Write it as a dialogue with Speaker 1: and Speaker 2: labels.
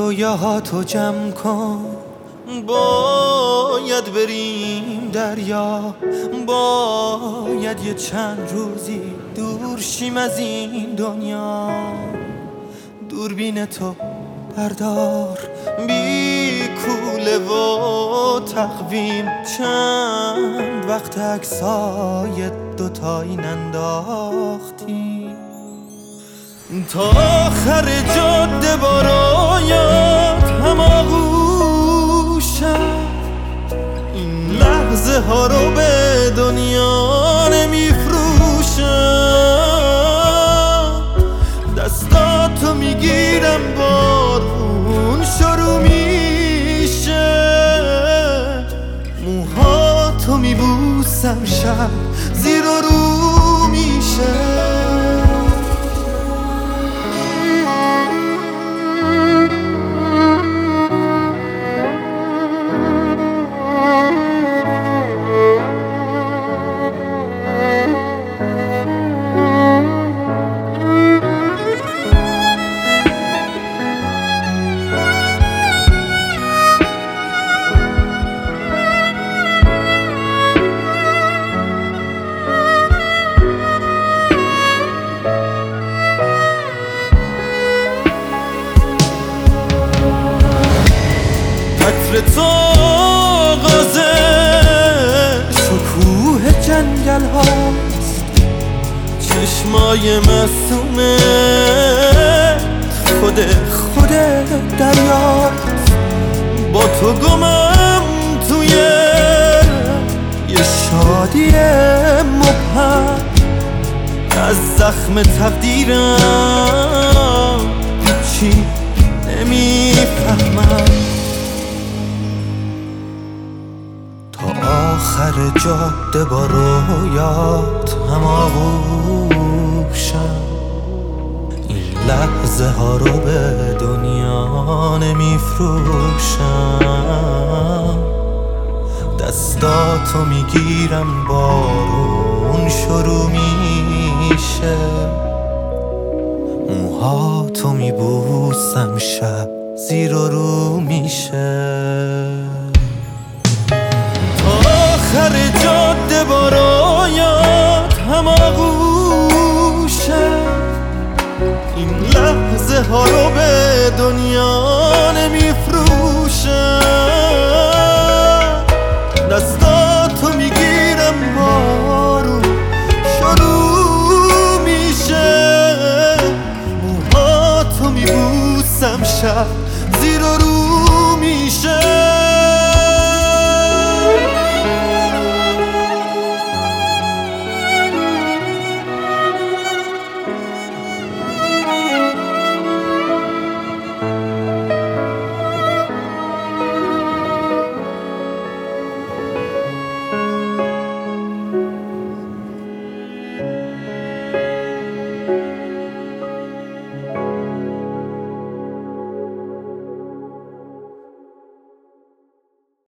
Speaker 1: رویاهاتو جمع کن، باید بریم دریا، باید یه چند روزی دور شیم از این دنیا. دوربین تو بردار، بی کوله و تقویم، چند وقت عکسای دوتایی ننداختیم. تا آخر جاده برایت هماغوشم، این لحظه ها رو به دنیا نمیفروشم. دستاتو میگیرم بارون شروع میشه، موهاتو میبوسم شب زیر و رو میشه. عطر تو آغاز شکوه جنگل هاست، چشمای معصومه خود دریاست. با تو گمم توی یه شادی مبهم، از زخم تقدیرم هیچی نمیفهمم. آخر جاده با رویات هماغوشم، این لحظه ها رو به دنیا نمیفروشم. دستاتو میگیرم بارون شروع میشه، موهاتو میبوسم شب زیر و رو میشه. آخر جاده برایت هماغوشم، این لحظه ها رو به دنیا